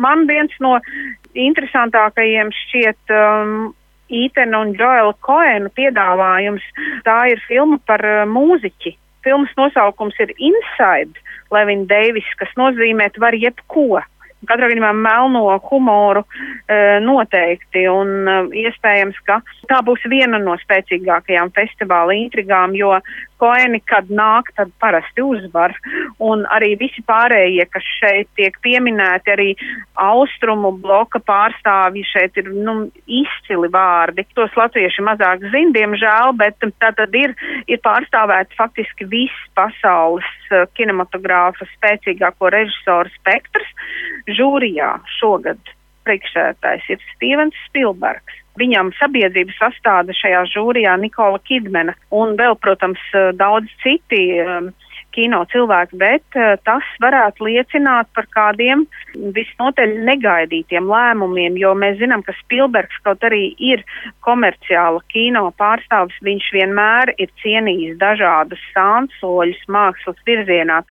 Man viens no interesantākajiem šķiet Ethan un Joela Coena piedāvājums. Tā ir filma par mūziķi. Filmas nosaukums ir Inside, Levin Davis, kas nozīmē var jebko. Katrā gadījumā melno humoru noteikti, un iespējams, ka tā būs viena no spēcīgākajām festivāla intrigām, jo Coeni, kad nāk, tad parasti uzvar, un arī visi pārējie, kas šeit tiek pieminēti, arī austrumu bloka pārstāvji, šeit ir izcili vārdi. Tos latvieši mazāk zina, diemžēl, bet tātad ir pārstāvēti faktiski viss pasaules kinematogrāfa spēcīgāko režisoru spektrs. Žūrijā šogad priekšsēdētājs ir Stevens Spielbergs. Viņam sabiedrības sastāda šajā žūrijā Nikola Kidmana un vēl, protams, daudz citi kino cilvēki, bet tas varētu liecināt par kādiem visnotaļ negaidītiem lēmumiem, jo mēs zinām, ka Spielbergs kaut arī ir komerciāla kino pārstāvis, viņš vienmēr ir cienījis dažādas sānsoļus mākslas virzienā.